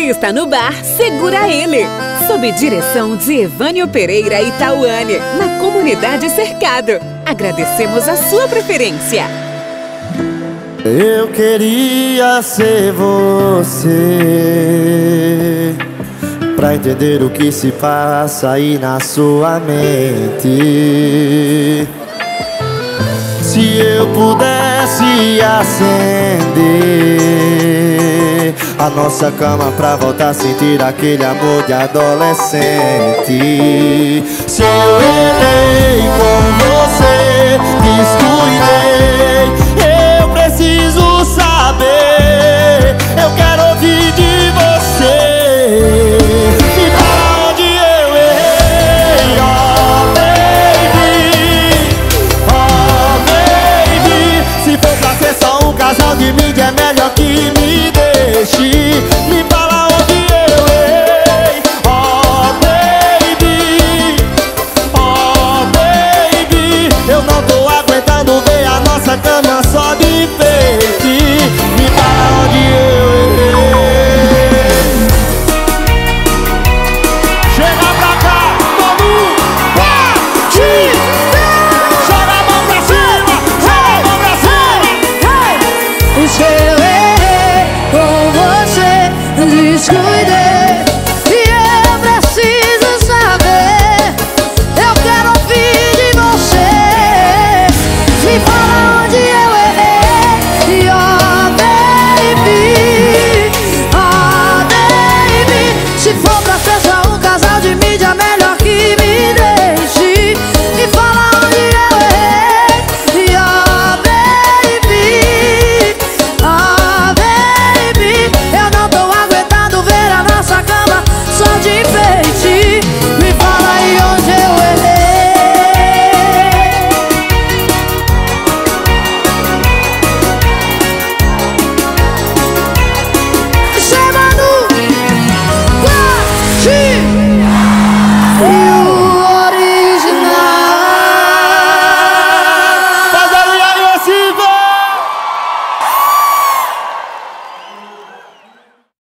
está no bar, segura ele. Sob direção de Evânio Pereira e Tauane, na comunidade Cercado. Agradecemos a sua preferência. Eu queria ser você pra entender o que se passa aí na sua mente. Se eu pudesse acender a nossa cama pra voltar a sentir aquele amor de adolescente. Se eu errei com você, descuidei, eu preciso saber, eu quero ouvir de você. E pra onde eu errei, oh baby, se for pra ser só um casal de mídia, é melhor que me deixe. Me fala onde eu errei, oh baby, eu não tô aguentando ver a nossa cama só de enfeite. Me fala onde eu errei. Chega pra cá, todo mundo, joga a mão pra cima, joga a mão pra cima. Se eu errei com você, descuidei.